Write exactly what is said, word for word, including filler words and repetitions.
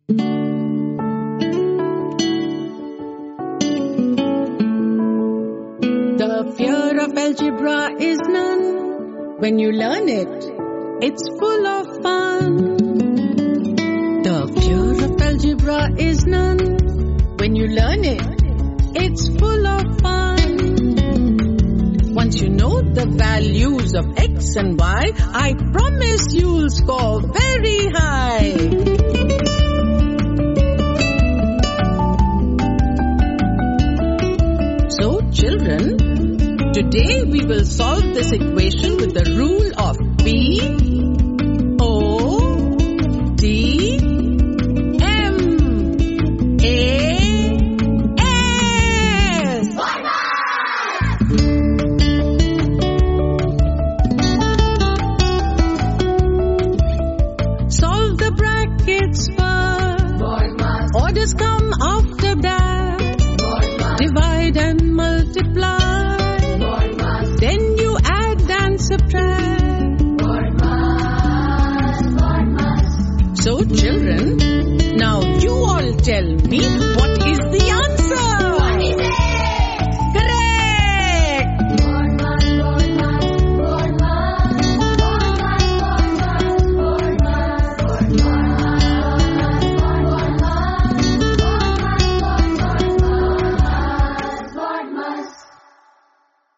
The fear of algebra is none. When you learn it, it's full of fun. The fear of algebra is none. When you learn it, it's full of fun. Once you know the values of X and Y, I promise you'll score very high. So children, today we will solve this equation with the rule of P, O, D, M, A, S. Solve the brackets first. Orders come after that. Divide and multiply. Then you add and subtract. So children, now you all tell me what